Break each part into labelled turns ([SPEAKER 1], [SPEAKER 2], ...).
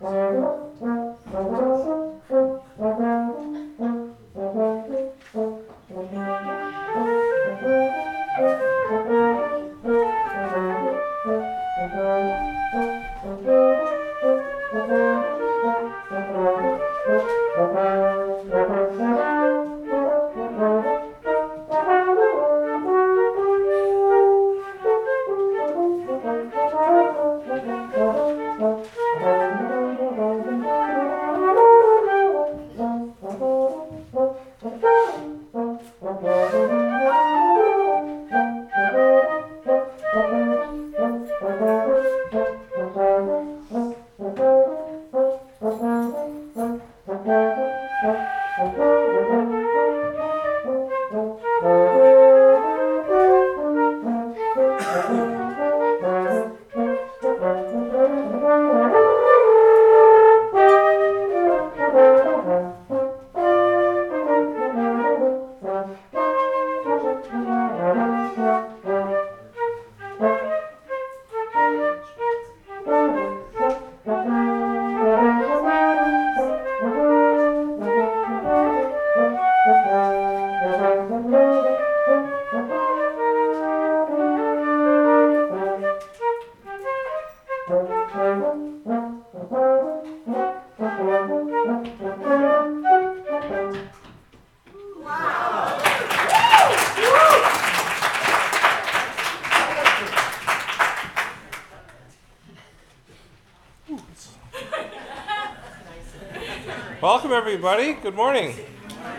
[SPEAKER 1] Welcome, everybody. Good morning.
[SPEAKER 2] Can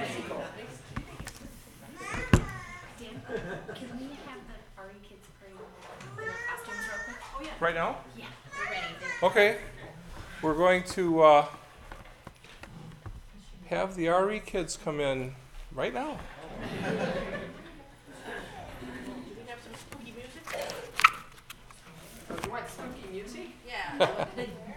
[SPEAKER 2] we have the RE kids pray in their costumes real quick? Oh, yeah.
[SPEAKER 1] Right now?
[SPEAKER 2] Yeah, they're ready.
[SPEAKER 1] Okay. We're going to have the RE kids come in right now.
[SPEAKER 3] Do we have some spooky music? You want spooky music? Yeah.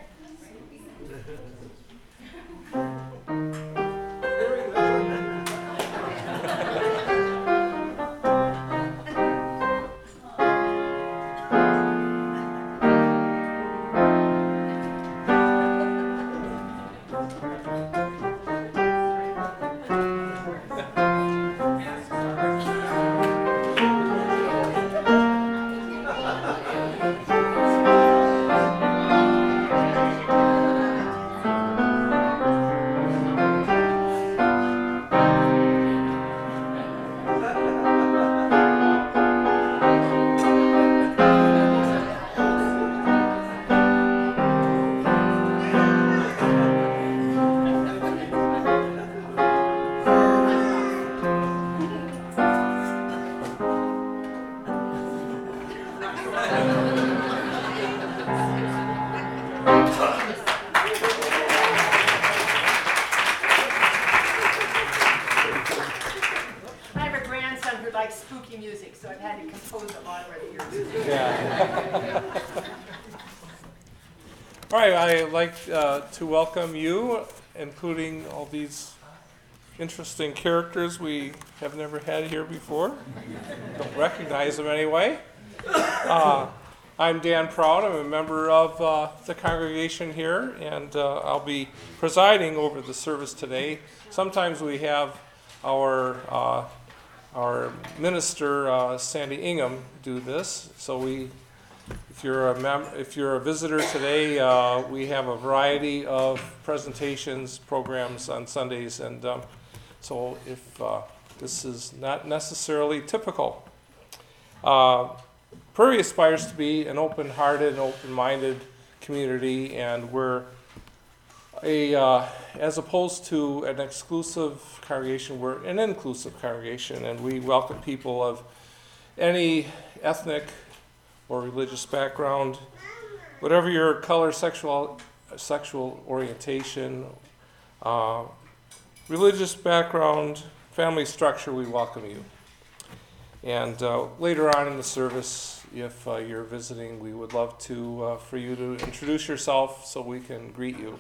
[SPEAKER 3] Spooky music, so I've had to compose a lot over the years.
[SPEAKER 1] Yeah. All right, I'd like to welcome you, including all these interesting characters we have never had here before. Don't recognize them anyway. I'm Dan Proud. I'm a member of the congregation here, and I'll be presiding over the service today. Sometimes we have our minister, Sandy Ingham, do this. So if you're a visitor today, we have a variety of presentations, programs on Sundays, and so if this is not necessarily typical. Prairie aspires to be an open-hearted and open-minded community, and we're as opposed to an exclusive congregation, we're an inclusive congregation, and we welcome people of any ethnic or religious background, whatever your color, sexual orientation, religious background, family structure, we welcome you. And later on in the service, if you're visiting, we would love to for you to introduce yourself so we can greet you.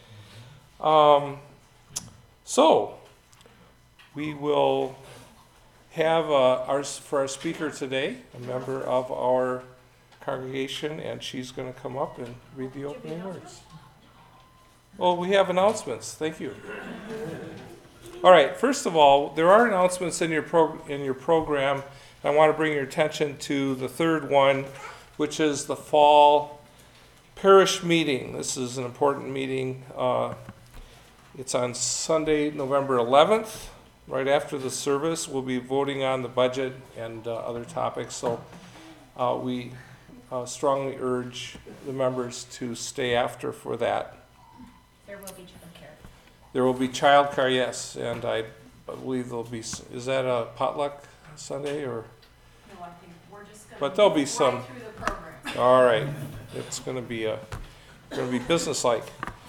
[SPEAKER 1] So we will have for our speaker today, a member of our congregation, and she's going to come up and read the opening words. Well, we have announcements. Thank you. All right. First of all, there are announcements in your program. I want to bring your attention to the third one, which is the fall parish meeting. This is an important meeting. It's on Sunday, November 11th. Right after the service, we'll be voting on the budget and other topics. So we strongly urge the members to stay after for that.
[SPEAKER 2] There will be childcare.
[SPEAKER 1] There will be childcare, yes, and I believe there'll be. Is that a potluck Sunday or?
[SPEAKER 3] No, I think we're just gonna.
[SPEAKER 1] But there'll be
[SPEAKER 3] move
[SPEAKER 1] some.
[SPEAKER 3] right through the program.
[SPEAKER 1] All right, it's going to be businesslike.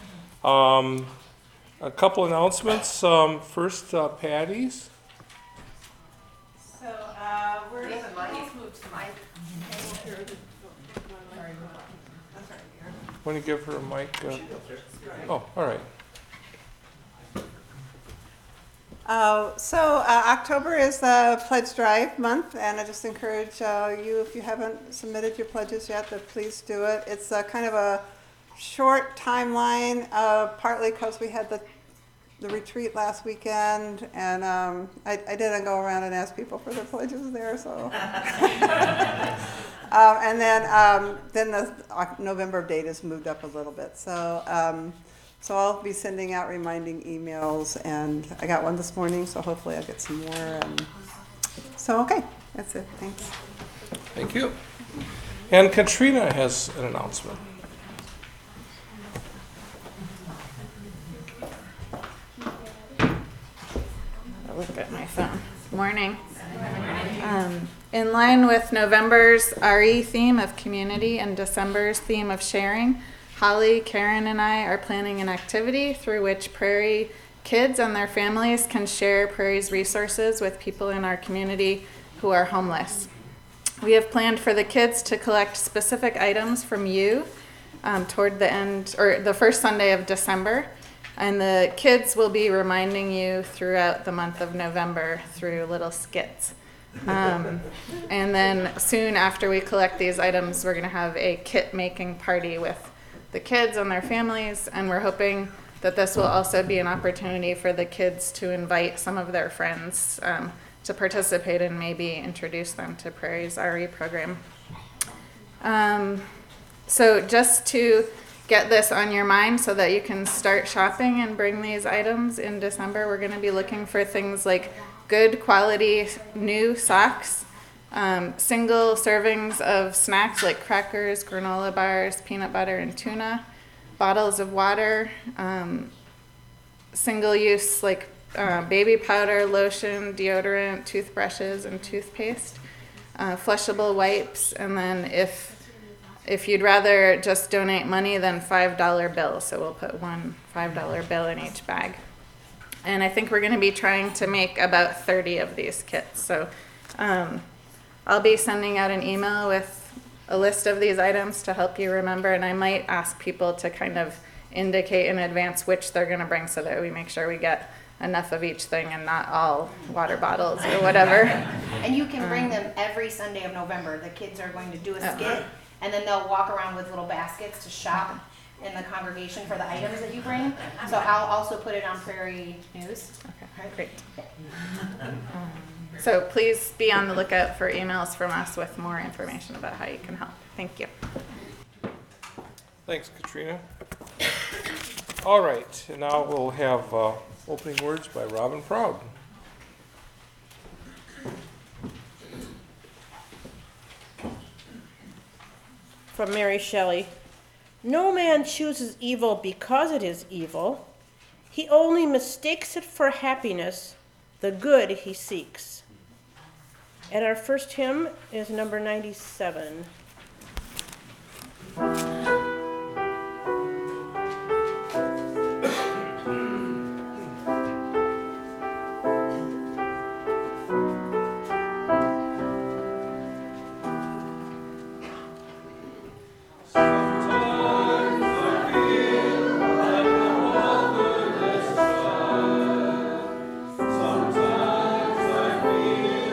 [SPEAKER 1] A couple announcements. First, Patty's.
[SPEAKER 3] So, we're just, please move to Mike.
[SPEAKER 1] Want to give her a mic? Oh, all right.
[SPEAKER 4] October is the pledge drive month, and I just encourage you, if you haven't submitted your pledges yet, that please do it. It's kind of a short timeline, partly because we had the retreat last weekend, and I didn't go around and ask people for their pledges there, so. And then the November date is moved up a little bit, so. So I'll be sending out reminding emails, and I got one this morning, so hopefully I'll get some more. So, okay, that's it. Thanks.
[SPEAKER 1] Thank you. And Katrina has an announcement.
[SPEAKER 5] I'll look at my phone. Morning. In line with November's RE theme of community and December's theme of sharing, Holly, Karen, and I are planning an activity through which Prairie kids and their families can share Prairie's resources with people in our community who are homeless. We have planned for the kids to collect specific items from you toward the end, or the first Sunday of December, and the kids will be reminding you throughout the month of November through little skits. And then soon after we collect these items, we're going to have a kit making party with the kids and their families, and we're hoping that this will also be an opportunity for the kids to invite some of their friends to participate and maybe introduce them to Prairie's RE program. So just to get this on your mind so that you can start shopping and bring these items in December, we're going to be looking for things like good quality new socks, single servings of snacks like crackers, granola bars, peanut butter, and tuna, bottles of water, single use like baby powder, lotion, deodorant, toothbrushes, and toothpaste, flushable wipes, and then if you'd rather just donate money, then $5 bills. So we'll put one $5 bill in each bag. And I think we're going to be trying to make about 30 of these kits. So I'll be sending out an email with a list of these items to help you remember, and I might ask people to kind of indicate in advance which they're going to bring so that we make sure we get enough of each thing and not all water bottles or whatever.
[SPEAKER 2] And you can bring them every Sunday of November. The kids are going to do a skit, and then they'll walk around with little baskets to shop in the congregation for the items that you bring. So I'll also put it on Prairie News.
[SPEAKER 5] Okay, great. So please be on the lookout for emails from us with more information about how you can help. Thank you.
[SPEAKER 1] Thanks, Katrina. All right, and now we'll have opening words by Robin Proud.
[SPEAKER 6] From Mary Shelley. No man chooses evil because it is evil. He only mistakes it for happiness, the good he seeks. And our first hymn is number 97.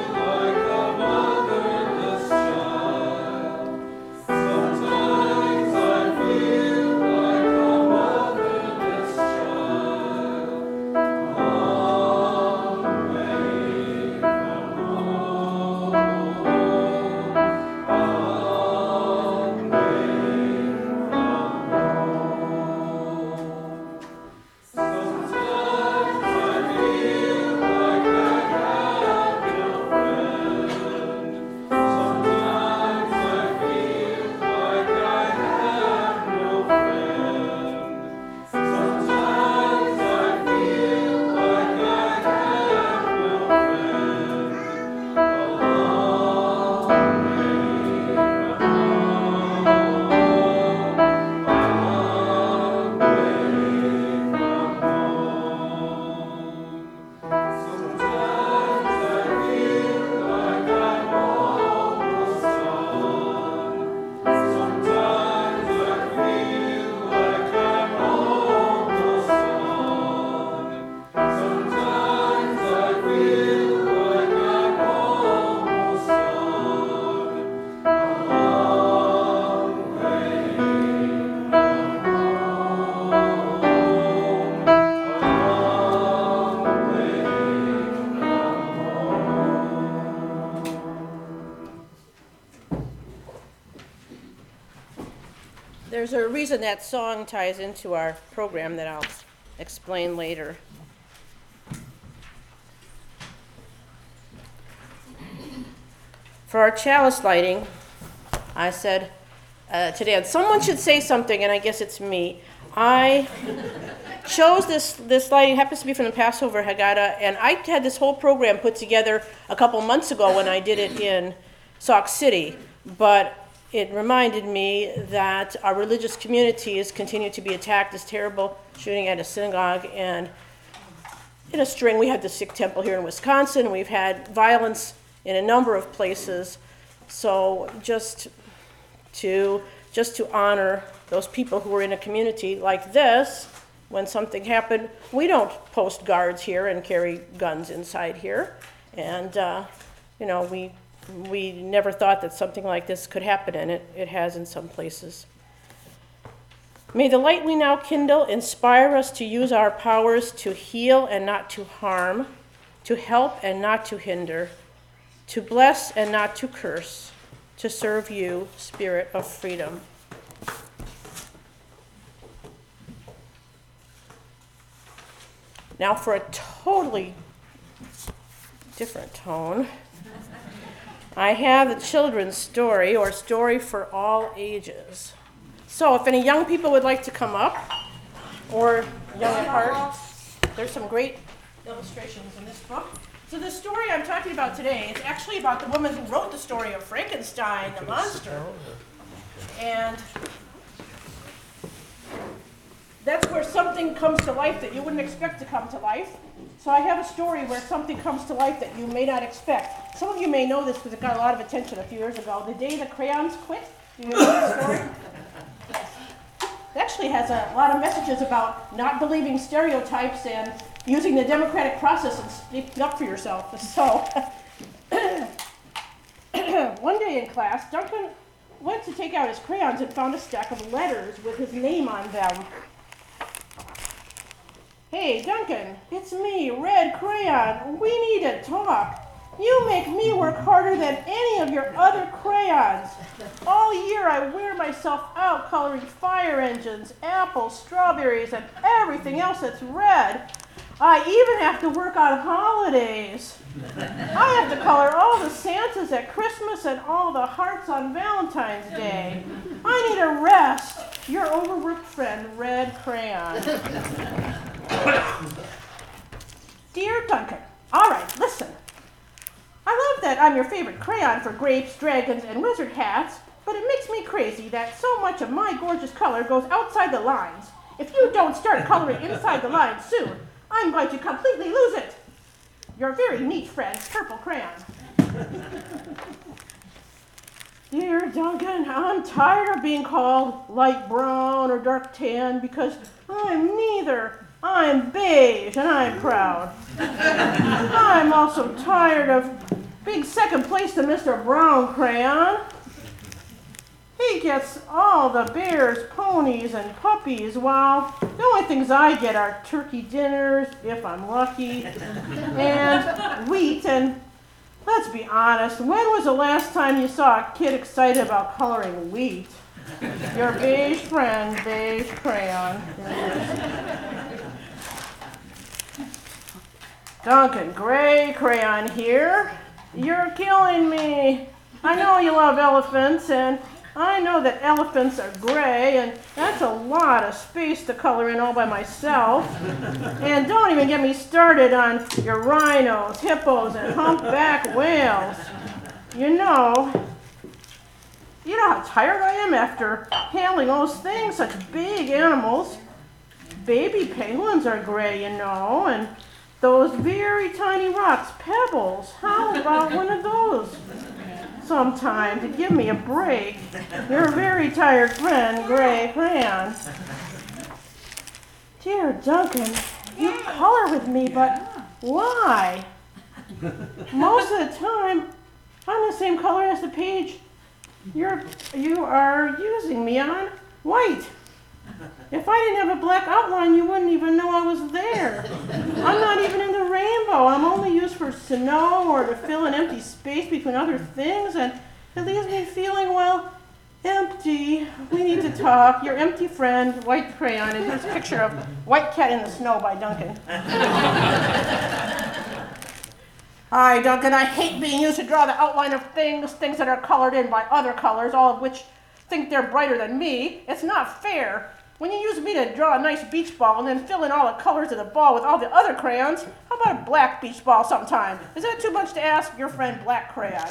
[SPEAKER 1] Sometimes
[SPEAKER 6] There's a reason that song ties into our program that I'll explain later. For our chalice lighting, I said today, and someone should say something, and I guess it's me. I chose this lighting, happens to be from the Passover Haggadah, and I had this whole program put together a couple months ago when I did it in Sauk City, but it reminded me that our religious communities continue to be attacked. This terrible shooting at a synagogue, and in a string, we had the Sikh temple here in Wisconsin. We've had violence in a number of places. So just to honor those people who are in a community like this, when something happened, we don't post guards here and carry guns inside here. And, we never thought that something like this could happen, and it has in some places. May the light we now kindle inspire us to use our powers to heal and not to harm, to help and not to hinder, to bless and not to curse, to serve you, Spirit of freedom. Now for a totally different tone, I have a children's story, or story for all ages. So if any young people would like to come up, or young at heart, there's some great illustrations in this book. So the story I'm talking about today is actually about the woman who wrote the story of Frankenstein, the monster. And that's where something comes to life that you wouldn't expect to come to life. So I have a story where something comes to life that you may not expect. Some of you may know this because it got a lot of attention a few years ago. The Day the Crayons Quit. Do you know the story? It actually has a lot of messages about not believing stereotypes and using the democratic process and speaking up for yourself. So one day in class, Duncan went to take out his crayons and found a stack of letters with his name on them. Hey, Duncan, it's me, Red Crayon. We need to talk. You make me work harder than any of your other crayons. All year I wear myself out coloring fire engines, apples, strawberries, and everything else that's red. I even have to work on holidays. I have to color all the Santas at Christmas and all the hearts on Valentine's Day. I need a rest. Your overworked friend, Red Crayon. Dear Duncan, all right, listen. I love that I'm your favorite crayon for grapes, dragons, and wizard hats, but it makes me crazy that so much of my gorgeous color goes outside the lines. If you don't start coloring inside the lines soon, I'm going to completely lose it. Your very neat friend, Purple Crayon. Dear Duncan, I'm tired of being called light brown or dark tan because I'm neither. I'm beige and I'm proud. I'm also tired of being second place to Mr. Brown Crayon. He gets all the bears, ponies, and puppies, while the only things I get are turkey dinners, if I'm lucky, and wheat. And let's be honest, when was the last time you saw a kid excited about coloring wheat? Your beige friend, Beige Crayon. Duncan, Gray Crayon here. You're killing me. I know you love elephants, and I know that elephants are gray, and that's a lot of space to color in all by myself. And don't even get me started on your rhinos, hippos, and humpback whales. You know how tired I am after handling those things, such big animals. Baby penguins are gray, you know, and those very tiny rocks, pebbles. How about one of those sometime to give me a break? Your very tired friend, Gray Crayon. Dear Duncan, you color with me, but why? Most of the time, I'm the same color as the page you are using me on, white. If I didn't have a black outline, you wouldn't even know I was there. I'm not even in the rainbow. I'm only used for snow or to fill an empty space between other things, and it leaves me feeling, well, Empty. We need to talk. Your empty friend, white crayon, and here's a picture of White Cat in the Snow by Duncan. Hi, Duncan. I hate being used to draw the outline of things that are colored in by other colors, all of which think they're brighter than me. It's not fair. When you use me to draw a nice beach ball and then fill in all the colors of the ball with all the other crayons, how about a black beach ball sometime? Is that too much to ask? Your friend, Black Crayon.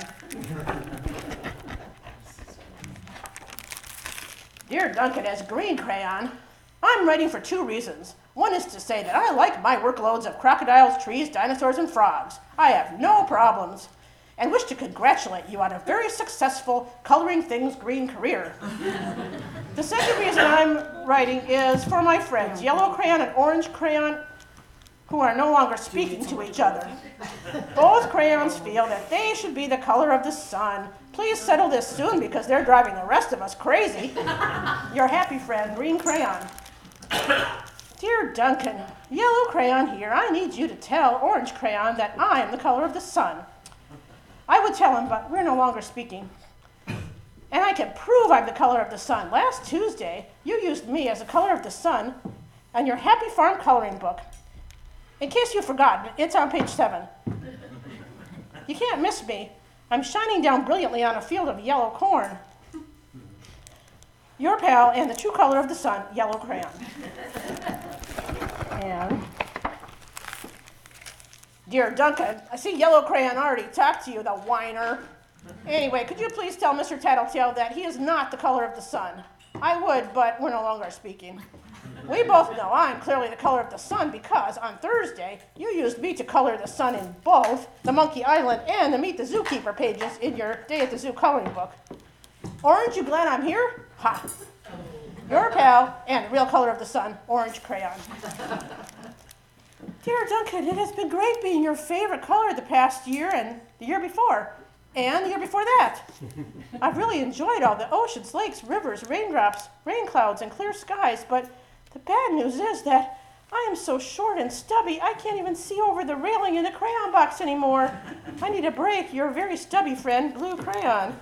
[SPEAKER 6] Dear Duncan, as Green Crayon, I'm writing for 2 reasons. One is to say that I like my workloads of crocodiles, trees, dinosaurs, and frogs. I have no problems. And wish to congratulate you on a very successful coloring things green career. The second reason I'm writing is for my friends, Yellow Crayon and Orange Crayon, who are no longer speaking to each other. Both crayons feel that they should be the color of the sun. Please settle this soon because they're driving the rest of us crazy. Your happy friend, Green Crayon. Dear Duncan, Yellow Crayon here, I need you to tell Orange Crayon that I am the color of the sun. I would tell him, but we're no longer speaking. And I can prove I'm the color of the sun. Last Tuesday, you used me as the color of the sun on your Happy Farm coloring book. In case you've forgotten, it's on page 7. You can't miss me. I'm shining down brilliantly on a field of yellow corn. Your pal and the true color of the sun, Yellow Crayon. And dear Duncan, I see Yellow Crayon already talked to you, the whiner. Anyway, could you please tell Mr. Tattletale that he is not the color of the sun? I would, but we're no longer speaking. We both know I'm clearly the color of the sun because on Thursday, you used me to color the sun in both the Monkey Island and the Meet the Zookeeper pages in your Day at the Zoo coloring book. Orange, you glad I'm here? Ha! Your pal and the real color of the sun, Orange Crayon. Dear Duncan, it has been great being your favorite color the past year and the year before, and the year before that. I've really enjoyed all the oceans, lakes, rivers, raindrops, rain clouds, and clear skies, but the bad news is that I am so short and stubby, I can't even see over the railing in the crayon box anymore. I need a break. Your very stubby friend, Blue Crayon.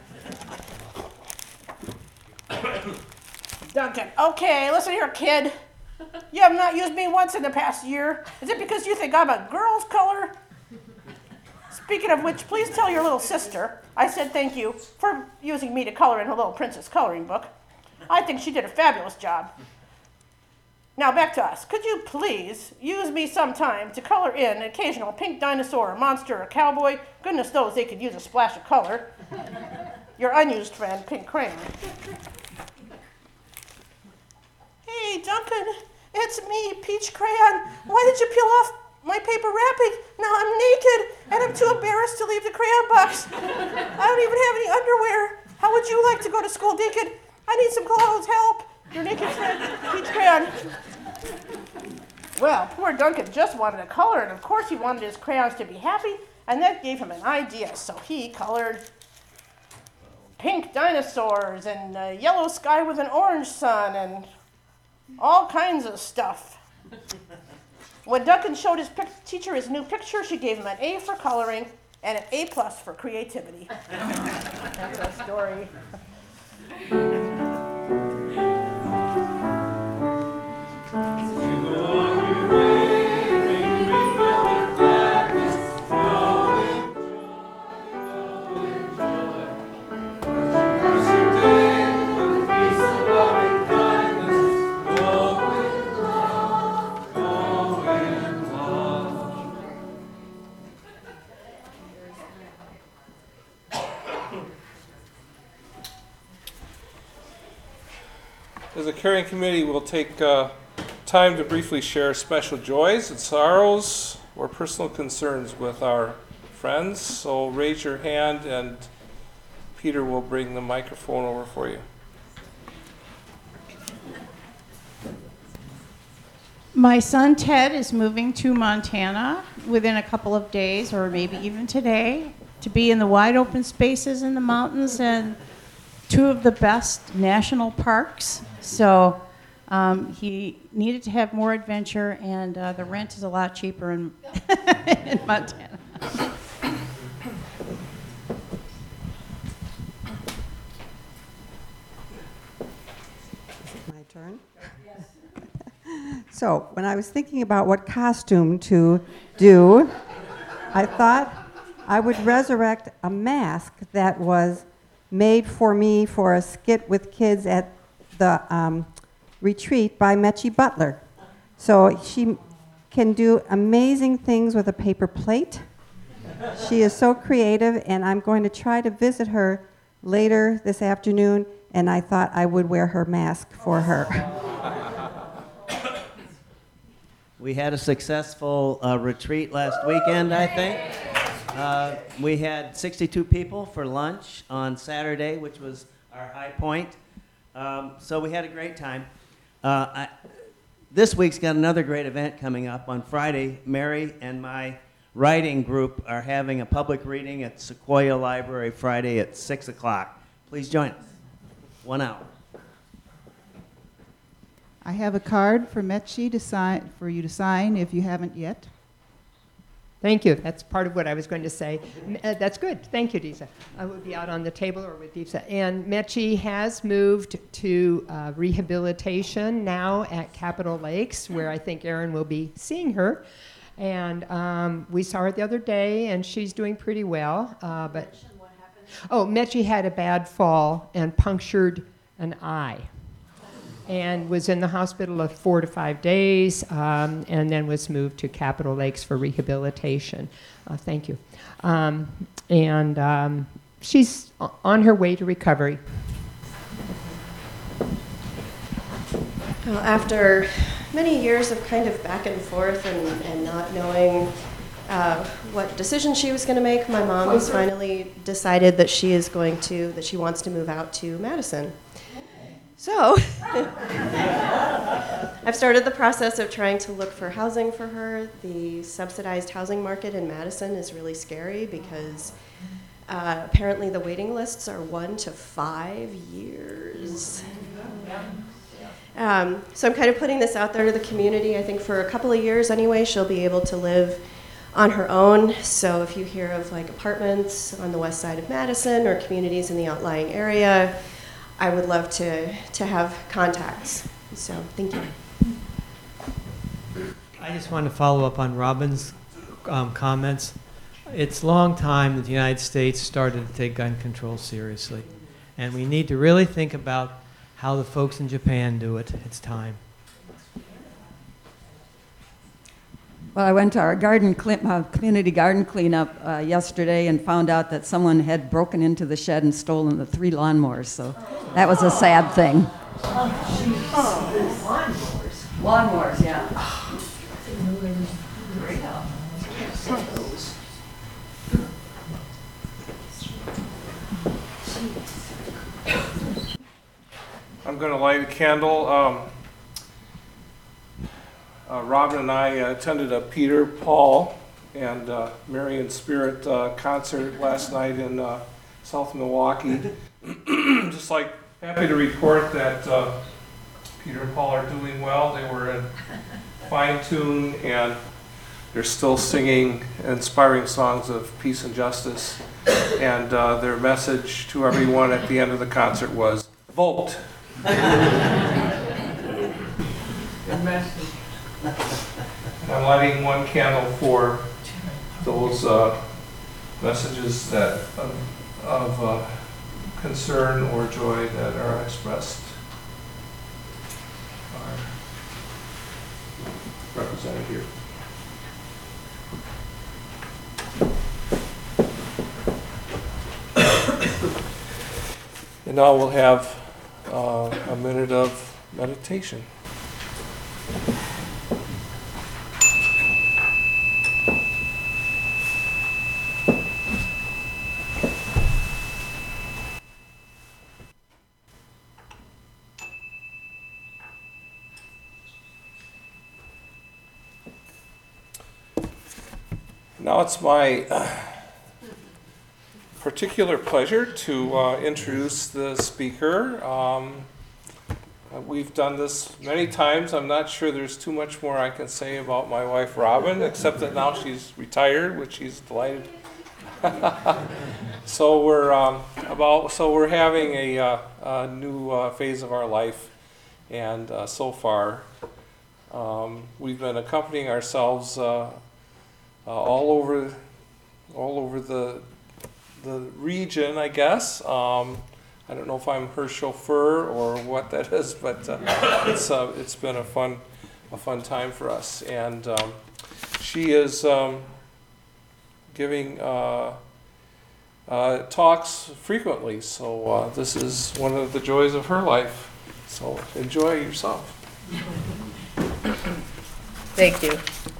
[SPEAKER 6] Duncan, okay, listen here, kid. You have not used me once in the past year. Is it because you think I'm a girl's color? Speaking of which, please tell your little sister I said thank you for using me to color in her little princess coloring book. I think she did a fabulous job. Now back to us. Could you please use me sometime to color in an occasional pink dinosaur, a monster, a cowboy? Goodness knows they could use a splash of color. Your unused friend, Pink Crayon. Hey, Duncan, it's me, Peach Crayon. Why did you peel off my paper wrapping? Now I'm naked, and I'm too embarrassed to leave the crayon box. I don't even have any underwear. How would you like to go to school naked? I need some clothes, help. Your naked friend, Peach Crayon. Well, poor Duncan just wanted to color, and of course he wanted his crayons to be happy, and that gave him an idea. So he colored pink dinosaurs, and a yellow sky with an orange sun, and all kinds of stuff. When Duncan showed his teacher his new picture, she gave him an A for coloring and an A+ for creativity. That's our story.
[SPEAKER 1] As a caring community, we'll take time to briefly share special joys and sorrows or personal concerns with our friends. So raise your hand and Peter will bring the microphone over for you.
[SPEAKER 7] My son Ted is moving to Montana within a couple of days, or maybe even today, to be in the wide open spaces in the mountains and 2 of the best national parks. So he needed to have more adventure, and the rent is a lot cheaper in, in Montana.
[SPEAKER 8] So when I was thinking about what costume to do, I thought I would resurrect a mask that was made for me for a skit with kids at the retreat by Metchie Butler. So she can do amazing things with a paper plate. She is so creative, and I'm going to try to visit her later this afternoon, and I thought I would wear her mask for her.
[SPEAKER 9] We had a successful retreat last weekend, I think. We had 62 people for lunch on Saturday, which was our high point. So we had a great time. This week's got another great event coming up. On Friday, Mary and my writing group are having a public reading at Sequoia Library Friday at 6 o'clock. Please join us. 1 hour.
[SPEAKER 10] I have a card for Metchie to sign, for you to sign if you haven't yet.
[SPEAKER 11] Thank you. That's part of what I was going to say. That's good. Thank you, Disa. I would be out on the table or with Disa. And Metchie has moved to rehabilitation now at Capitol Lakes, where I think Erin will be seeing her. And we saw her the other day, and she's doing pretty well. Metchie had a bad fall and punctured an eye, and was in the hospital of 4 to 5 days, and then was moved to Capitol Lakes for rehabilitation. Thank you. She's on her way to recovery.
[SPEAKER 12] Well, after many years of kind of back and forth and not knowing what decision she was going to make, my mom has finally decided that she wants to move out to Madison. So I've started the process of trying to look for housing for her. The subsidized housing market in Madison is really scary because apparently the waiting lists are 1 to 5 years. So I'm kind of putting this out there to the community. I think for a couple of years anyway, she'll be able to live on her own. So if you hear of like apartments on the west side of Madison or communities in the outlying area, I would love to have contacts. So thank you.
[SPEAKER 13] I just want to follow up on Robin's comments. It's a long time that the United States started to take gun control seriously. And we need to really think about how the folks in Japan do it. It's time.
[SPEAKER 14] Well, I went to our community garden cleanup yesterday and found out that someone had broken into the shed and stolen the 3 lawnmowers. So that was a sad thing. Lawnmowers, yeah.
[SPEAKER 1] I'm going to light a candle. Robin and I attended a Peter, Paul, and Marian Spirit concert last night in South Milwaukee. Just like happy to report that Peter and Paul are doing well. They were in fine tune, and they're still singing inspiring songs of peace and justice. And their message to everyone at the end of the concert was, vote. I'm lighting 1 candle for those messages that of concern or joy that are expressed, are represented here. And now we'll have a minute of meditation. Now it's my particular pleasure to introduce the speaker. We've done this many times. I'm not sure there's too much more I can say about my wife Robin, except that now she's retired, which she's delighted. So we're having a new phase of our life, And so far, we've been accompanying ourselves all over the region, I guess. I don't know if I'm her chauffeur or what that is, but it's been a fun time for us. And she is giving talks frequently, so this is one of the joys of her life. So enjoy yourself.
[SPEAKER 6] Thank you.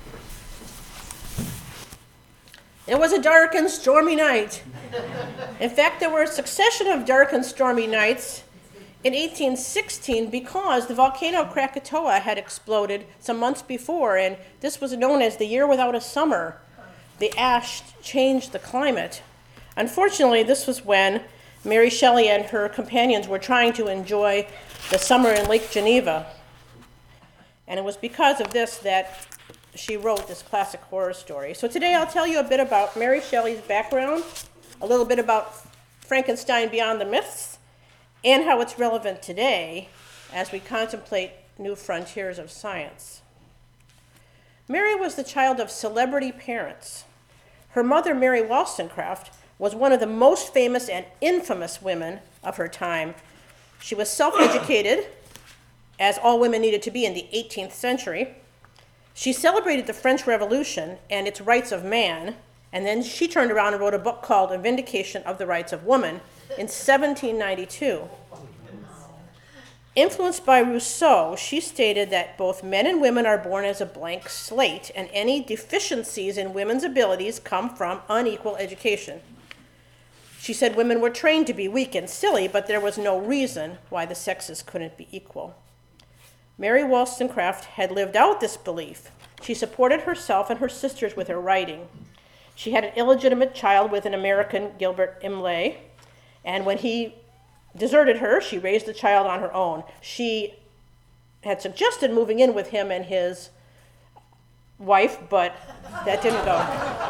[SPEAKER 6] It was a dark and stormy night. In fact, there were a succession of dark and stormy nights in 1816 because the volcano Krakatoa had exploded some months before, and this was known as the year without a summer. The ash changed the climate. Unfortunately, this was when Mary Shelley and her companions were trying to enjoy the summer in Lake Geneva. And it was because of this that she wrote this classic horror story. So today I'll tell you a bit about Mary Shelley's background, a little bit about Frankenstein Beyond the Myths, and how it's relevant today as we contemplate new frontiers of science. Mary was the child of celebrity parents. Her mother, Mary Wollstonecraft, was one of the most famous and infamous women of her time. She was self-educated, as all women needed to be in the 18th century. She celebrated the French Revolution and its rights of man, and then she turned around and wrote a book called A Vindication of the Rights of Woman in 1792. Influenced by Rousseau, she stated that both men and women are born as a blank slate, and any deficiencies in women's abilities come from unequal education. She said women were trained to be weak and silly, but there was no reason why the sexes couldn't be equal. Mary Wollstonecraft had lived out this belief. She supported herself and her sisters with her writing. She had an illegitimate child with an American, Gilbert Imlay, and when he deserted her, she raised the child on her own. She had suggested moving in with him and his wife, but that didn't go.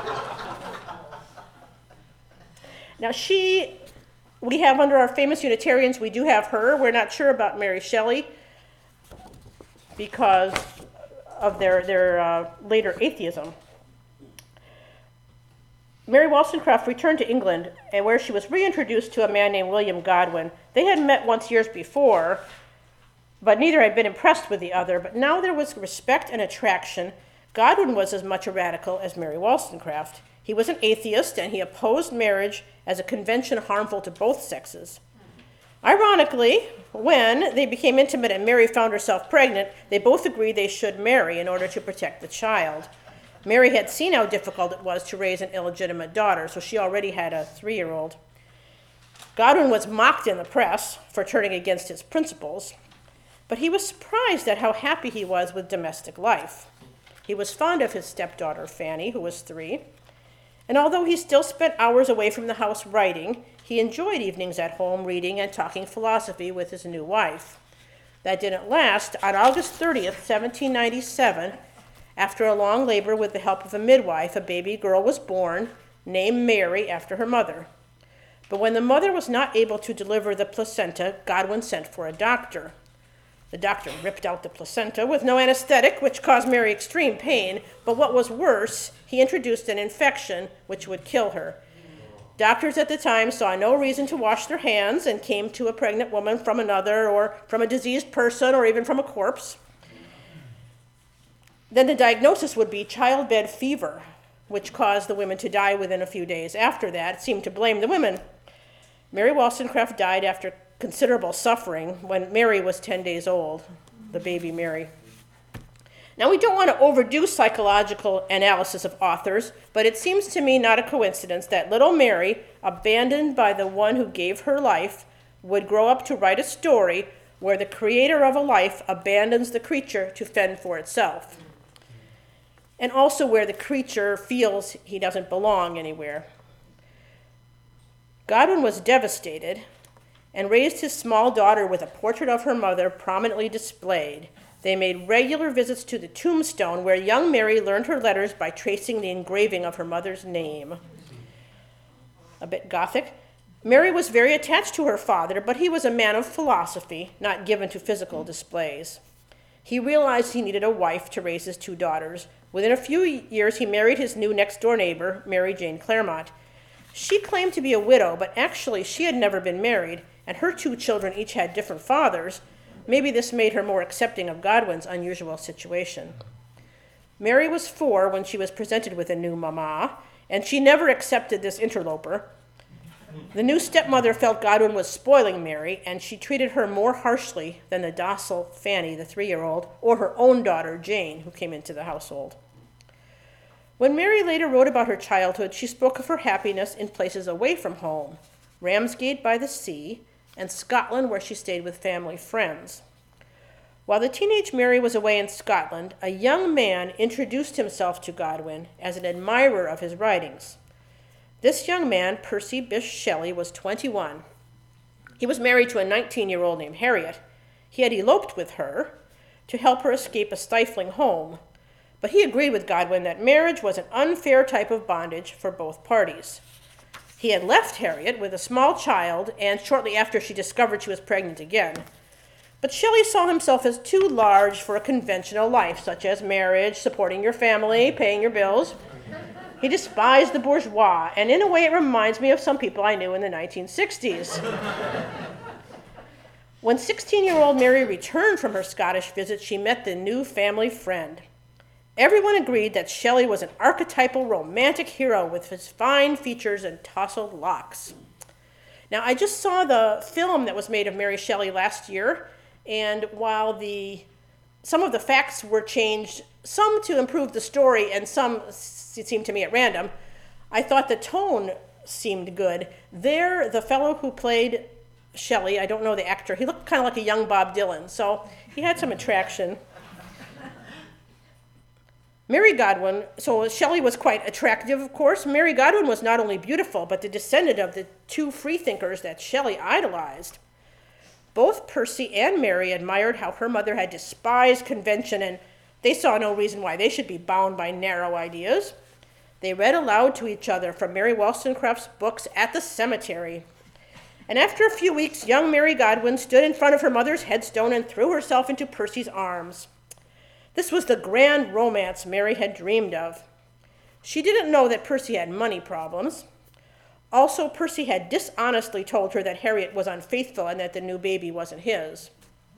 [SPEAKER 6] Now we have under our famous Unitarians, we do have her. We're not sure about Mary Shelley because of their later atheism. Mary Wollstonecraft returned to England, and where she was reintroduced to a man named William Godwin. They had met once years before, but neither had been impressed with the other. But now there was respect and attraction. Godwin was as much a radical as Mary Wollstonecraft. He was an atheist, and he opposed marriage as a convention harmful to both sexes. Ironically, when they became intimate and Mary found herself pregnant, they both agreed they should marry in order to protect the child. Mary had seen how difficult it was to raise an illegitimate daughter, so she already had a 3-year-old. Godwin was mocked in the press for turning against his principles, but he was surprised at how happy he was with domestic life. He was fond of his stepdaughter, Fanny, who was 3, and although he still spent hours away from the house writing, he enjoyed evenings at home reading and talking philosophy with his new wife. That didn't last. On August 30th, 1797, after a long labor with the help of a midwife, a baby girl was born, named Mary after her mother. But when the mother was not able to deliver the placenta, Godwin sent for a doctor. The doctor ripped out the placenta with no anesthetic, which caused Mary extreme pain, but what was worse, he introduced an infection which would kill her. Doctors at the time saw no reason to wash their hands and came to a pregnant woman from another, or from a diseased person, or even from a corpse. Then the diagnosis would be childbed fever, which caused the women to die within a few days. After that, it seemed to blame the women. Mary Wollstonecraft died after considerable suffering when Mary was 10 days old, the baby Mary. Now, we don't want to overdo psychological analysis of authors, but it seems to me not a coincidence that little Mary, abandoned by the one who gave her life, would grow up to write a story where the creator of a life abandons the creature to fend for itself, and also where the creature feels he doesn't belong anywhere. Godwin was devastated and raised his small daughter with a portrait of her mother prominently displayed. They made regular visits to the tombstone where young Mary learned her letters by tracing the engraving of her mother's name. A bit Gothic. Mary was very attached to her father, but he was a man of philosophy, not given to physical displays. He realized he needed a wife to raise his 2 daughters. Within a few years, he married his new next-door neighbor, Mary Jane Claremont. She claimed to be a widow, but actually she had never been married, and her 2 children each had different fathers. Maybe this made her more accepting of Godwin's unusual situation. Mary was 4 when she was presented with a new mama, and she never accepted this interloper. The new stepmother felt Godwin was spoiling Mary, and she treated her more harshly than the docile Fanny, the 3-year-old, or her own daughter, Jane, who came into the household. When Mary later wrote about her childhood, she spoke of her happiness in places away from home, Ramsgate by the sea, and Scotland, where she stayed with family friends. While the teenage Mary was away in Scotland, a young man introduced himself to Godwin as an admirer of his writings. This young man, Percy Bysshe Shelley, was 21. He was married to a 19-year-old named Harriet. He had eloped with her to help her escape a stifling home, but he agreed with Godwin that marriage was an unfair type of bondage for both parties. He had left Harriet with a small child, and shortly after she discovered she was pregnant again. But Shelley saw himself as too large for a conventional life, such as marriage, supporting your family, paying your bills. He despised the bourgeois, and in a way it reminds me of some people I knew in the 1960s. When 16-year-old Mary returned from her Scottish visit, she met the new family friend. Everyone agreed that Shelley was an archetypal romantic hero with his fine features and tousled locks. Now, I just saw the film that was made of Mary Shelley last year, and while some of the facts were changed, some to improve the story and some it seemed to me at random, I thought the tone seemed good. There, the fellow who played Shelley, I don't know the actor, he looked kind of like a young Bob Dylan, so he had some attraction. Mary Godwin, so Shelley was quite attractive, of course. Mary Godwin was not only beautiful, but the descendant of the 2 freethinkers that Shelley idolized. Both Percy and Mary admired how her mother had despised convention, and they saw no reason why they should be bound by narrow ideas. They read aloud to each other from Mary Wollstonecraft's books at the cemetery. And after a few weeks, young Mary Godwin stood in front of her mother's headstone and threw herself into Percy's arms. This was the grand romance Mary had dreamed of. She didn't know that Percy had money problems. Also, Percy had dishonestly told her that Harriet was unfaithful and that the new baby wasn't his.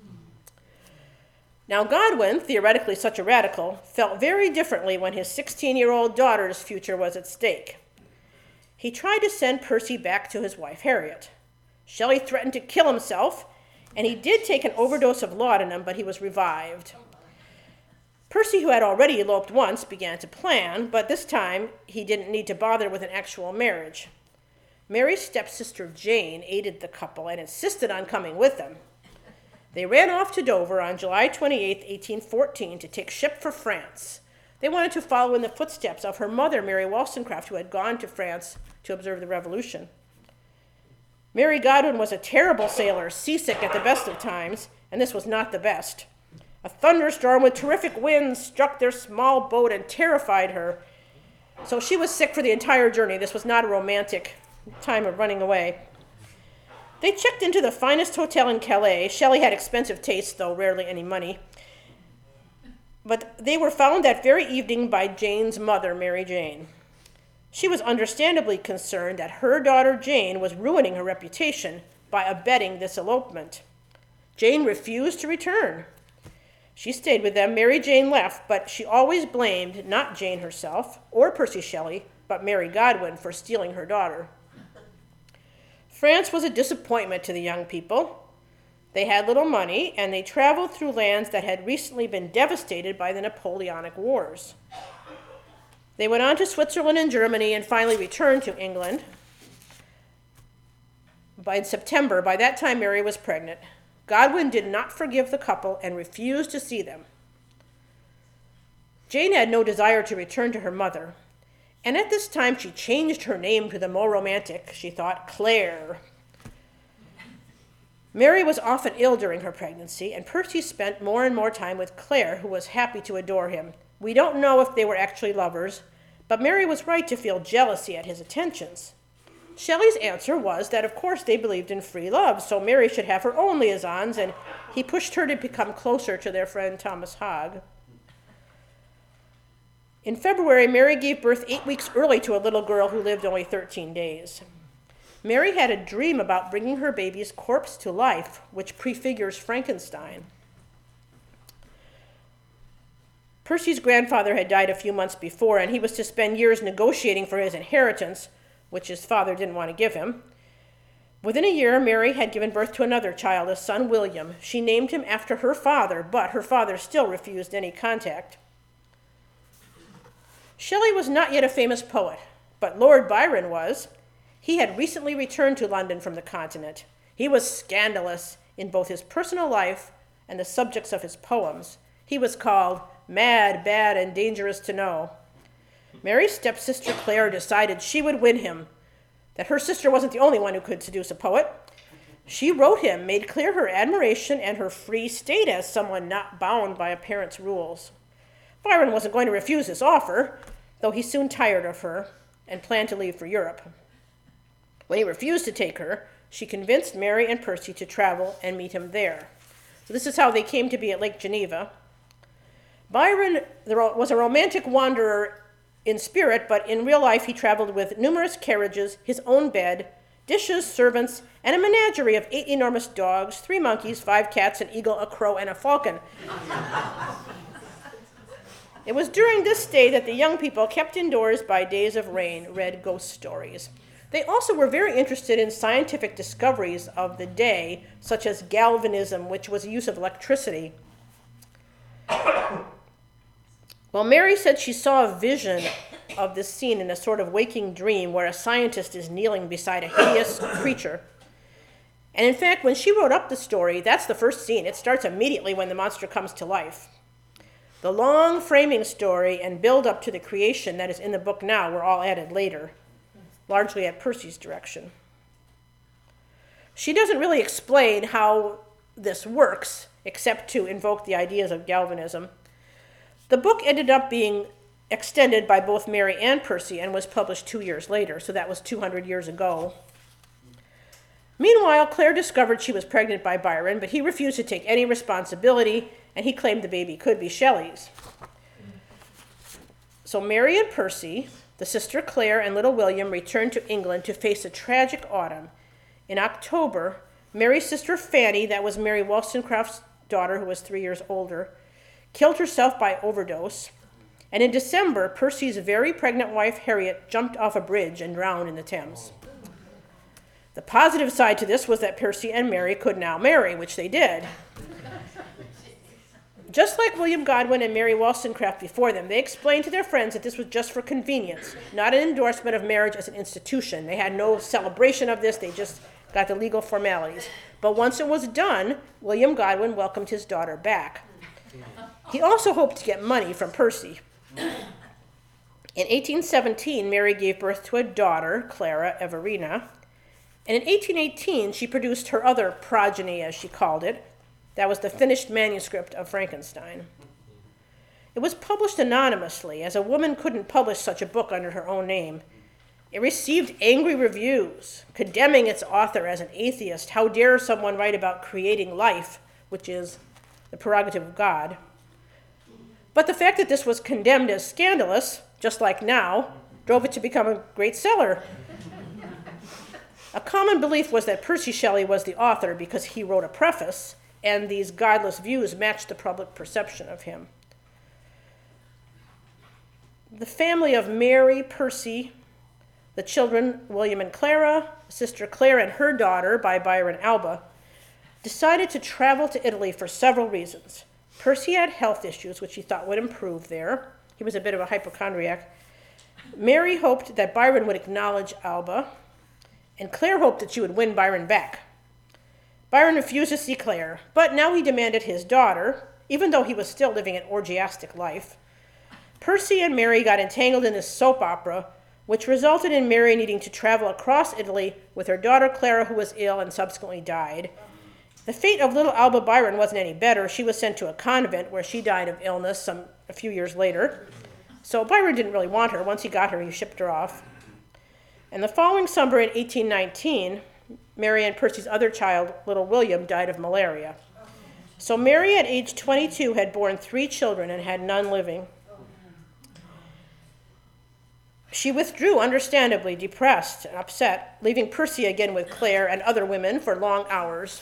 [SPEAKER 6] Now, Godwin, theoretically such a radical, felt very differently when his 16-year-old daughter's future was at stake. He tried to send Percy back to his wife, Harriet. Shelley threatened to kill himself, and he did take an overdose of laudanum, but he was revived. Percy, who had already eloped once, began to plan, but this time he didn't need to bother with an actual marriage. Mary's stepsister Jane aided the couple and insisted on coming with them. They ran off to Dover on July 28, 1814, to take ship for France. They wanted to follow in the footsteps of her mother, Mary Wollstonecraft, who had gone to France to observe the Revolution. Mary Godwin was a terrible sailor, seasick at the best of times, and this was not the best. A thunderstorm with terrific winds struck their small boat and terrified her. So she was sick for the entire journey. This was not a romantic time of running away. They checked into the finest hotel in Calais. Shelley had expensive tastes, though rarely any money. But they were found that very evening by Jane's mother, Mary Jane. She was understandably concerned that her daughter Jane was ruining her reputation by abetting this elopement. Jane refused to return. She stayed with them. Mary Jane left, but she always blamed not Jane herself or Percy Shelley, but Mary Godwin for stealing her daughter. France was a disappointment to the young people. They had little money, and they traveled through lands that had recently been devastated by the Napoleonic Wars. They went on to Switzerland and Germany and finally returned to England. By September, by that time Mary was pregnant. Godwin did not forgive the couple and refused to see them. Jane had no desire to return to her mother, and at this time she changed her name to the more romantic, she thought, Claire. Mary was often ill during her pregnancy, and Percy spent more and more time with Claire, who was happy to adore him. We don't know if they were actually lovers, but Mary was right to feel jealousy at his attentions. Shelley's answer was that, of course, they believed in free love, so Mary should have her own liaisons, and he pushed her to become closer to their friend Thomas Hogg. In February, Mary gave birth 8 weeks early to a little girl who lived only 13 days. Mary had a dream about bringing her baby's corpse to life, which prefigures Frankenstein. Percy's grandfather had died a few months before, and he was to spend years negotiating for his inheritance, which his father didn't want to give him. Within a year, Mary had given birth to another child, a son, William. She named him after her father, but her father still refused any contact. Shelley was not yet a famous poet, but Lord Byron was. He had recently returned to London from the continent. He was scandalous in both his personal life and the subjects of his poems. He was called mad, bad, and dangerous to know. Mary's stepsister Claire decided she would win him, that her sister wasn't the only one who could seduce a poet. She wrote him, made clear her admiration and her free state as someone not bound by a parent's rules. Byron wasn't going to refuse his offer, though he soon tired of her and planned to leave for Europe. When he refused to take her, she convinced Mary and Percy to travel and meet him there. So this is how they came to be at Lake Geneva. Byron was a romantic wanderer in spirit, but in real life he traveled with numerous carriages, his own bed, dishes, servants, and a menagerie of 8 enormous dogs, 3 monkeys, 5 cats, an eagle, a crow, and a falcon. It was during this stay that the young people, kept indoors by days of rain, read ghost stories. They also were very interested in scientific discoveries of the day, such as galvanism, which was the use of electricity. Well, Mary said she saw a vision of this scene in a sort of waking dream where a scientist is kneeling beside a hideous creature. And in fact, when she wrote up the story, that's the first scene. It starts immediately when the monster comes to life. The long framing story and build up to the creation that is in the book now were all added later, largely at Percy's direction. She doesn't really explain how this works, except to invoke the ideas of galvanism. The book ended up being extended by both Mary and Percy and was published 2 years later, so that was 200 years ago. Meanwhile, Claire discovered she was pregnant by Byron, but he refused to take any responsibility, and he claimed the baby could be Shelley's. So Mary and Percy, the sister Claire and little William, returned to England to face a tragic autumn. In October, Mary's sister Fanny, that was Mary Wollstonecraft's daughter, who was 3 years older, killed herself by overdose. And in December, Percy's very pregnant wife, Harriet, jumped off a bridge and drowned in the Thames. The positive side to this was that Percy and Mary could now marry, which they did. Just like William Godwin and Mary Wollstonecraft before them, they explained to their friends that this was just for convenience, not an endorsement of marriage as an institution. They had no celebration of this, they just got the legal formalities. But once it was done, William Godwin welcomed his daughter back. He also hoped to get money from Percy. In 1817, Mary gave birth to a daughter, Clara Everina, and in 1818, she produced her other progeny, as she called it. That was the finished manuscript of Frankenstein. It was published anonymously, as a woman couldn't publish such a book under her own name. It received angry reviews, condemning its author as an atheist. How dare someone write about creating life, which is the prerogative of God. But the fact that this was condemned as scandalous, just like now, drove it to become a great seller. A common belief was that Percy Shelley was the author because he wrote a preface, and these godless views matched the public perception of him. The family of Mary, Percy, the children William and Clara, sister Claire and her daughter by Byron Alba, decided to travel to Italy for several reasons. Percy had health issues, which he thought would improve there. He was a bit of a hypochondriac. Mary hoped that Byron would acknowledge Alba, and Claire hoped that she would win Byron back. Byron refused to see Claire, but now he demanded his daughter, even though he was still living an orgiastic life. Percy and Mary got entangled in this soap opera, which resulted in Mary needing to travel across Italy with her daughter Clara, who was ill and subsequently died. The fate of little Alba Byron wasn't any better. She was sent to a convent where she died of illness a few years later. So Byron didn't really want her. Once he got her, he shipped her off. And the following summer in 1819, Mary and Percy's other child, little William, died of malaria. So Mary, at age 22, had borne 3 children and had none living. She withdrew, understandably depressed and upset, leaving Percy again with Claire and other women for long hours.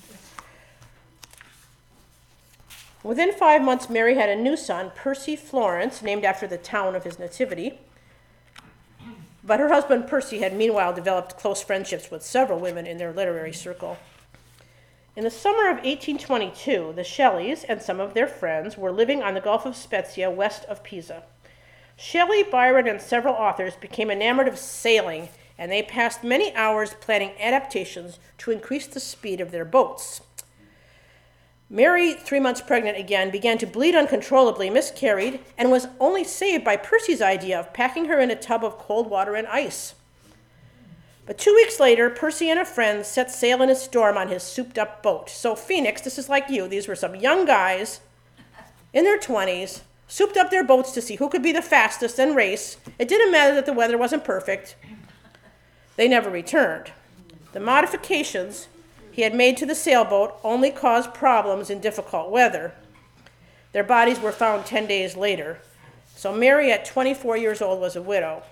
[SPEAKER 6] Within 5 months, Mary had a new son, Percy Florence, named after the town of his nativity. But her husband Percy had meanwhile developed close friendships with several women in their literary circle. In the summer of 1822, the Shelleys and some of their friends were living on the Gulf of Spezia west of Pisa. Shelley, Byron, and several authors became enamored of sailing, and they passed many hours planning adaptations to increase the speed of their boats. Mary, 3 months pregnant again, began to bleed uncontrollably, miscarried, and was only saved by Percy's idea of packing her in a tub of cold water and ice. But 2 weeks later, Percy and a friend set sail in a storm on his souped-up boat. So Phoenix, this is like you. These were some young guys in their 20s, souped up their boats to see who could be the fastest and race. It didn't matter that the weather wasn't perfect. They never returned. The modifications he had made to the sailboat only caused problems in difficult weather. Their bodies were found 10 days later. So Mary, at 24 years old, was a widow.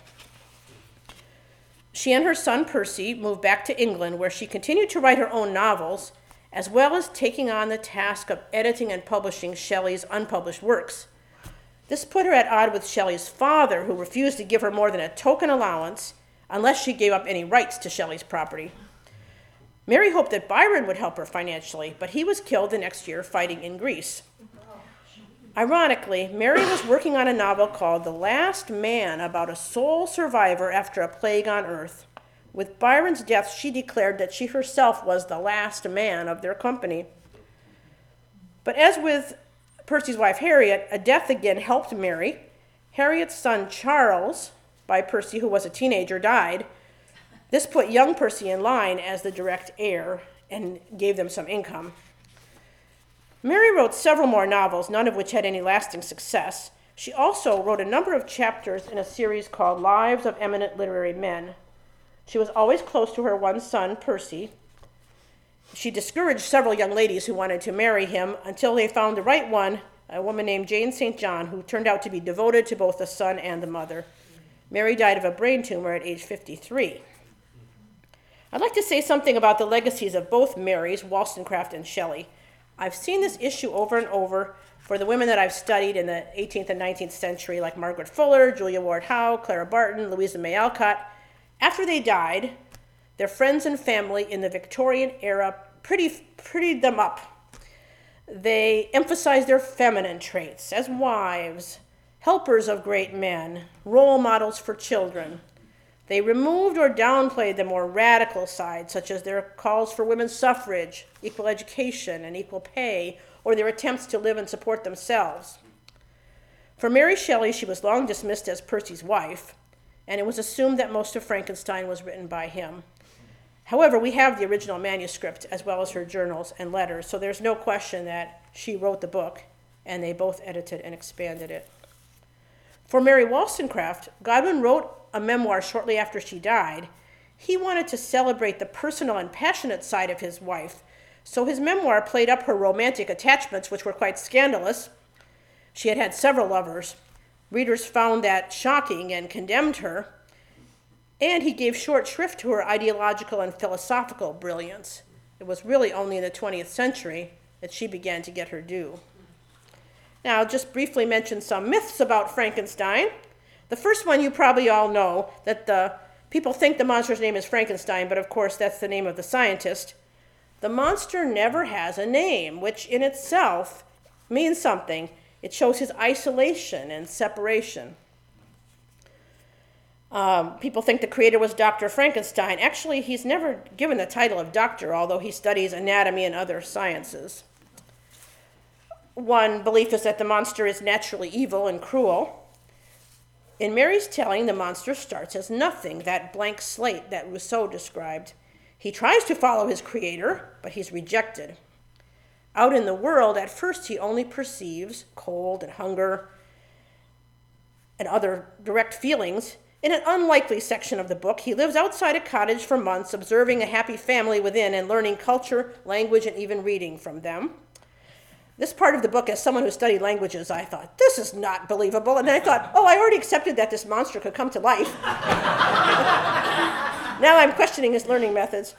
[SPEAKER 6] She and her son Percy moved back to England, where she continued to write her own novels, as well as taking on the task of editing and publishing Shelley's unpublished works. This put her at odds with Shelley's father, who refused to give her more than a token allowance unless she gave up any rights to Shelley's property. Mary hoped that Byron would help her financially, but he was killed the next year fighting in Greece. Ironically, Mary was working on a novel called The Last Man, about a sole survivor after a plague on Earth. With Byron's death, she declared that she herself was the last man of their company. But as with Percy's wife Harriet, a death again helped Mary. Harriet's son Charles, by Percy, who was a teenager, died. This put young Percy in line as the direct heir and gave them some income. Mary wrote several more novels, none of which had any lasting success. She also wrote a number of chapters in a series called Lives of Eminent Literary Men. She was always close to her one son, Percy. She discouraged several young ladies who wanted to marry him until they found the right one, a woman named Jane St. John, who turned out to be devoted to both the son and the mother. Mary died of a brain tumor at age 53. I'd like to say something about the legacies of both Marys, Wollstonecraft and Shelley. I've seen this issue over and over for the women that I've studied in the 18th and 19th century, like Margaret Fuller, Julia Ward Howe, Clara Barton, Louisa May Alcott. After they died, their friends and family in the Victorian era prettied them up. They emphasized their feminine traits as wives, helpers of great men, role models for children. They removed or downplayed the more radical side, such as their calls for women's suffrage, equal education, and equal pay, or their attempts to live and support themselves. For Mary Shelley, she was long dismissed as Percy's wife, and it was assumed that most of Frankenstein was written by him. However, we have the original manuscript as well as her journals and letters, so there's no question that she wrote the book, and they both edited and expanded it. For Mary Wollstonecraft, Godwin wrote a memoir shortly after she died. He wanted to celebrate the personal and passionate side of his wife, so his memoir played up her romantic attachments, which were quite scandalous. She had had several lovers. Readers found that shocking and condemned her, and he gave short shrift to her ideological and philosophical brilliance. It was really only in the 20th century that she began to get her due. Now, I'll just briefly mention some myths about Frankenstein. The first one you probably all know, that the people think the monster's name is Frankenstein, but of course that's the name of the scientist. The monster never has a name, which in itself means something. It shows his isolation and separation. People think the creator was Dr. Frankenstein. Actually, he's never given the title of doctor, although he studies anatomy and other sciences. One belief is that the monster is naturally evil and cruel. In Mary's telling, the monster starts as nothing, that blank slate that Rousseau described. He tries to follow his creator, but he's rejected. Out in the world, at first he only perceives cold and hunger and other direct feelings, In an unlikely section of the book, he lives outside a cottage for months, observing a happy family within and learning culture, language, and even reading from them. This part of the book, as someone who studied languages, I thought, this is not believable. And I thought, oh, I already accepted that this monster could come to life. Now I'm questioning his learning methods.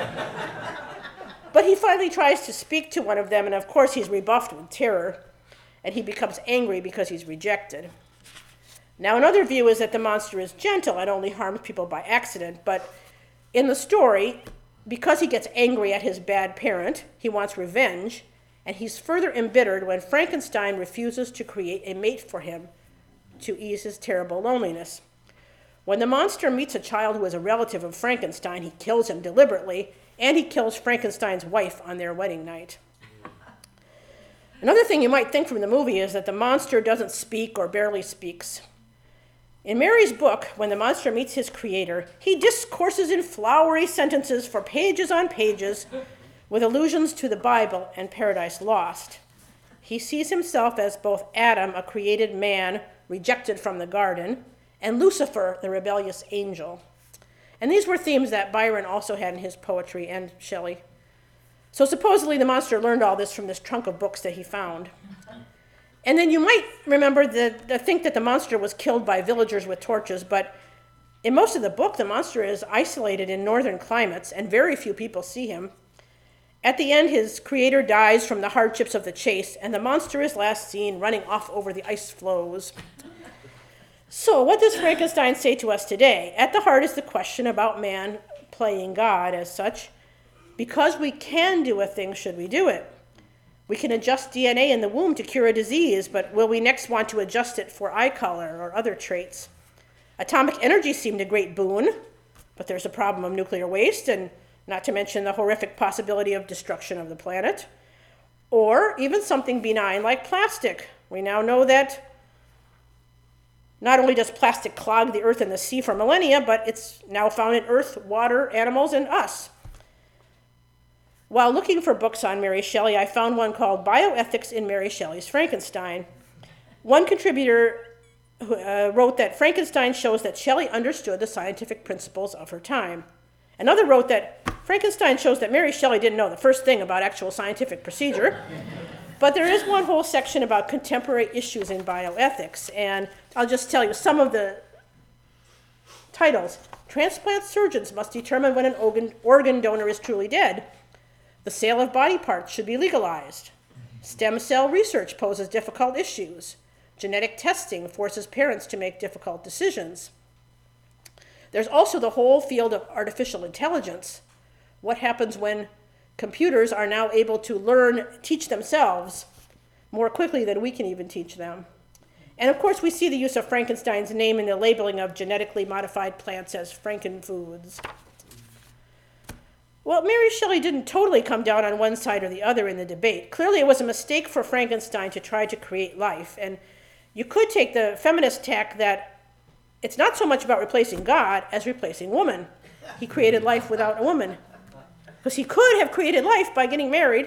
[SPEAKER 6] But he finally tries to speak to one of them, and of course he's rebuffed with terror, and he becomes angry because he's rejected. Now, another view is that the monster is gentle and only harms people by accident, but in the story, because he gets angry at his bad parent, he wants revenge, and he's further embittered when Frankenstein refuses to create a mate for him to ease his terrible loneliness. When the monster meets a child who is a relative of Frankenstein, he kills him deliberately, and he kills Frankenstein's wife on their wedding night. Another thing you might think from the movie is that the monster doesn't speak or barely speaks. In Mary's book, when the monster meets his creator, he discourses in flowery sentences for pages on pages with allusions to the Bible and Paradise Lost. He sees himself as both Adam, a created man rejected from the garden, and Lucifer, the rebellious angel. And these were themes that Byron also had in his poetry, and Shelley. So supposedly the monster learned all this from this trunk of books that he found. And then you might remember think that the monster was killed by villagers with torches, but in most of the book, the monster is isolated in northern climates, and very few people see him. At the end, his creator dies from the hardships of the chase, and the monster is last seen running off over the ice floes. So what does Frankenstein say to us today? At the heart is the question about man playing God as such. Because we can do a thing, should we do it? We can adjust DNA in the womb to cure a disease, but will we next want to adjust it for eye color or other traits? Atomic energy seemed a great boon, but there's a problem of nuclear waste, and not to mention the horrific possibility of destruction of the planet. Or even something benign like plastic. We now know that not only does plastic clog the earth and the sea for millennia, but it's now found in earth, water, animals, and us. While looking for books on Mary Shelley, I found one called Bioethics in Mary Shelley's Frankenstein. One contributor wrote that Frankenstein shows that Shelley understood the scientific principles of her time. Another wrote that Frankenstein shows that Mary Shelley didn't know the first thing about actual scientific procedure. But there is one whole section about contemporary issues in bioethics, and I'll just tell you some of the titles. Transplant surgeons must determine when an organ donor is truly dead. The sale of body parts should be legalized. Stem cell research poses difficult issues. Genetic testing forces parents to make difficult decisions. There's also the whole field of artificial intelligence. What happens when computers are now able to teach themselves more quickly than we can even teach them? And of course, we see the use of Frankenstein's name in the labeling of genetically modified plants as Frankenfoods. Well, Mary Shelley didn't totally come down on one side or the other in the debate. Clearly, it was a mistake for Frankenstein to try to create life. And you could take the feminist tack that it's not so much about replacing God as replacing woman. He created life without a woman. Because he could have created life by getting married.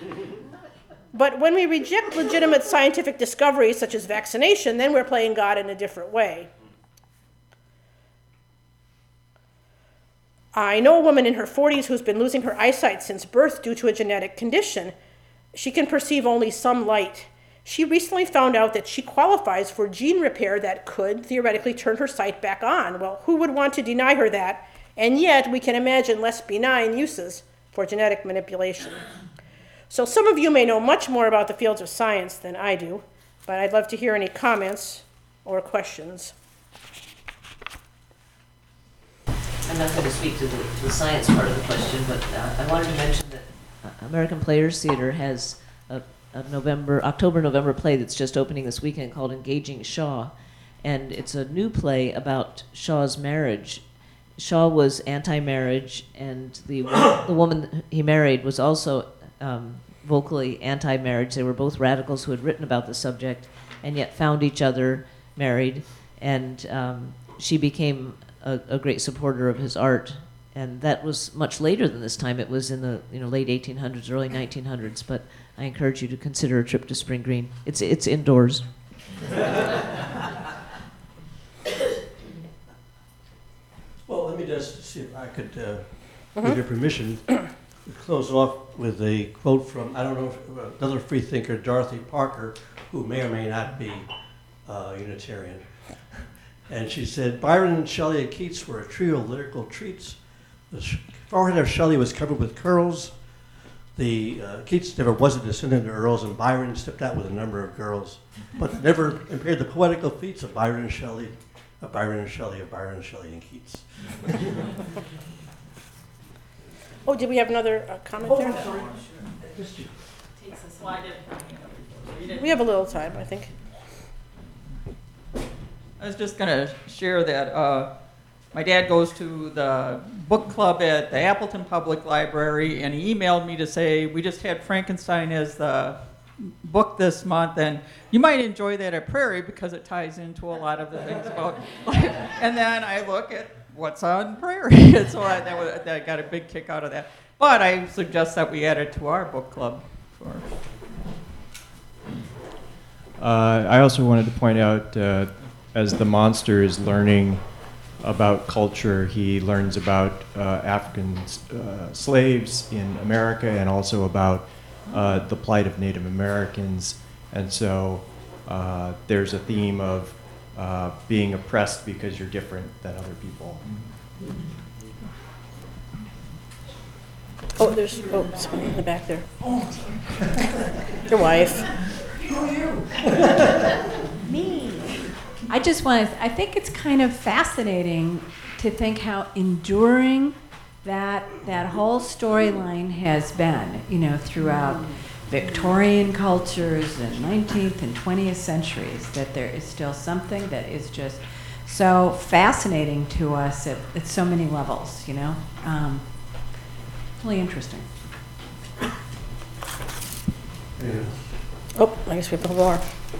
[SPEAKER 6] But when we reject legitimate scientific discoveries such as vaccination, then we're playing God in a different way. I know a woman in her 40s who's been losing her eyesight since birth due to a genetic condition. She can perceive only some light. She recently found out that she qualifies for gene repair that could theoretically turn her sight back on. Well, who would want to deny her that? And yet, we can imagine less benign uses for genetic manipulation. So some of you may know much more about the fields of science than I do, but I'd love to hear any comments or questions.
[SPEAKER 15] I'm not going to speak to the science part of the question, but I wanted to mention that American Players Theater has a October-November play that's just opening this weekend called Engaging Shaw, and it's a new play about Shaw's marriage. Shaw was anti-marriage, and the woman he married was also vocally anti-marriage. They were both radicals who had written about the subject, and yet found each other married, and she became a great supporter of his art, and that was much later than this time. It was in the late 1800s, early 1900s. But I encourage you to consider a trip to Spring Green. It's indoors.
[SPEAKER 16] see if I could, with your permission, close off with a quote from, I don't know, another free thinker, Dorothy Parker, who may or may not be Unitarian. And she said, Byron, Shelley, and Keats were a trio of lyrical treats. The forehead of Shelley was covered with curls. The Keats never was a descendant of earls, and Byron stepped out with a number of girls, but never impaired the poetical feats of Byron and Shelley, of Byron and Shelley, of Byron and Shelley and Keats.
[SPEAKER 6] Oh, did we have another comment there?
[SPEAKER 16] Sorry.
[SPEAKER 6] We have a little time, I think.
[SPEAKER 17] I was just going to share that my dad goes to the book club at the Appleton Public Library, and he emailed me to say, we just had Frankenstein as the book this month, and you might enjoy that at Prairie because it ties into a lot of the things about life. And then I look at what's on Prairie, and so I got a big kick out of that. But I suggest that we add it to our book club.
[SPEAKER 18] I also wanted to point out, as the monster is learning about culture, he learns about African slaves in America and also about the plight of Native Americans. And so there's a theme of being oppressed because you're different than other people.
[SPEAKER 6] Oh, there's somebody in the back there. Your wife.
[SPEAKER 19] Who are you? Me. I just want to, I think it's kind of fascinating to think how enduring that whole storyline has been, you know, throughout Victorian cultures and 19th and 20th centuries, that there is still something that is just so fascinating to us at so many levels, you know. Really interesting.
[SPEAKER 6] Oh, I guess we have a little more. I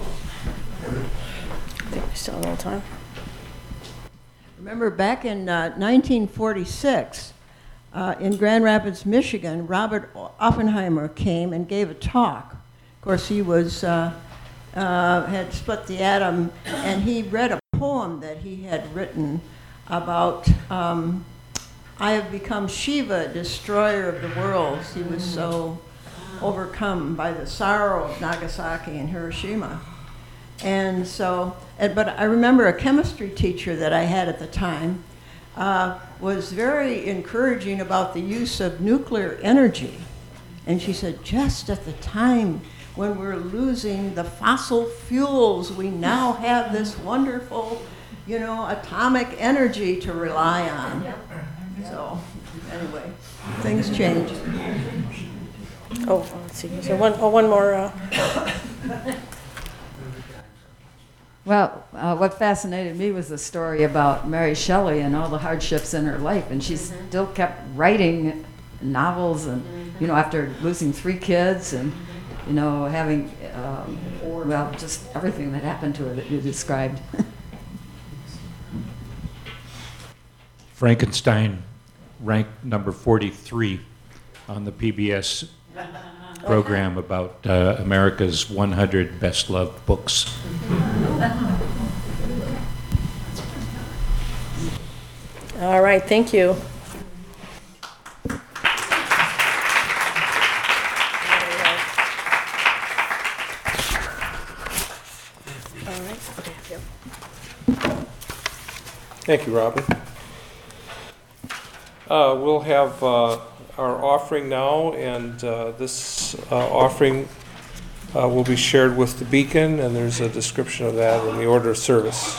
[SPEAKER 6] think we still have a little time.
[SPEAKER 20] Remember back in 1946, in Grand Rapids, Michigan, Robert Oppenheimer came and gave a talk. Of course, he was had split the atom, and he read a poem that he had written about I have become Shiva, destroyer of the worlds. He was so overcome by the sorrow of Nagasaki and Hiroshima. And so, but I remember a chemistry teacher that I had at the time was very encouraging about the use of nuclear energy. And she said, just at the time when we're losing the fossil fuels, we now have this wonderful, you know, atomic energy to rely on. So, anyway, things change.
[SPEAKER 6] Oh, let's see. So one more.
[SPEAKER 14] Well, what fascinated me was the story about Mary Shelley and all the hardships in her life, and she still kept writing novels, and you know, after losing 3 kids, and you know, having well, just everything that happened to her that you described.
[SPEAKER 21] Frankenstein ranked number 43 on the PBS program about America's 100 best loved books.
[SPEAKER 6] All right, thank you.
[SPEAKER 1] Thank you, Robin. We'll have our offering now, and this offering will be shared with the beacon, and there's a description of that in the order of service.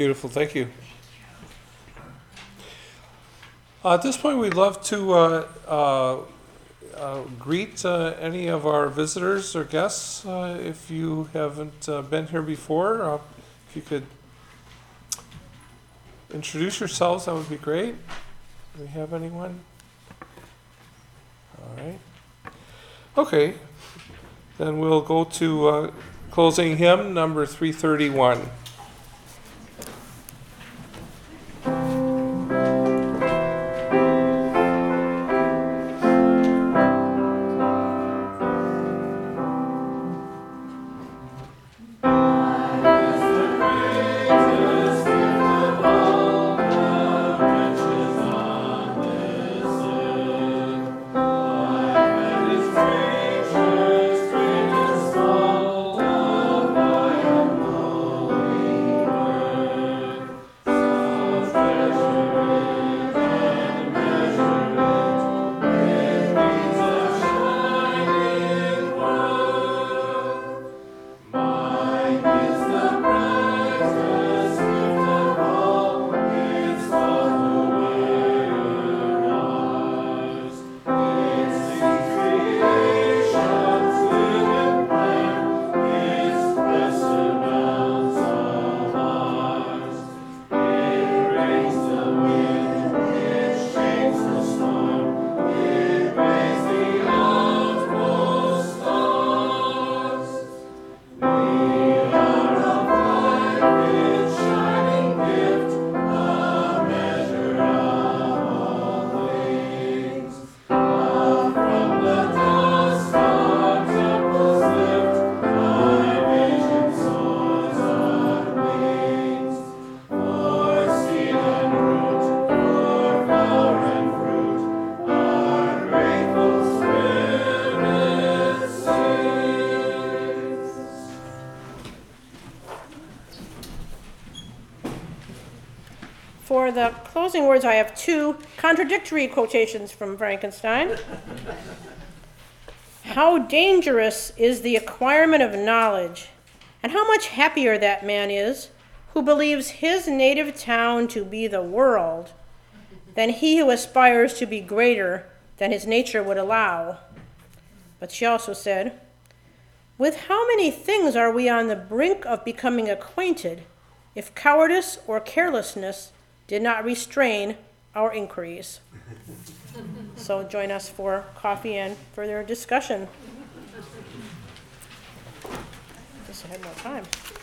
[SPEAKER 1] Beautiful, thank you. At this point, we'd love to greet any of our visitors or guests. If you haven't been here before, if you could introduce yourselves, that would be great. Do we have anyone? All right. Okay, then we'll go to closing hymn number 331.
[SPEAKER 6] For the closing words, I have two contradictory quotations from Frankenstein. How dangerous is the acquirement of knowledge, and how much happier that man is who believes his native town to be the world than he who aspires to be greater than his nature would allow. But she also said, with how many things are we on the brink of becoming acquainted if cowardice or carelessness did not restrain our inquiries? So join us for coffee and further discussion. Guess I had more time.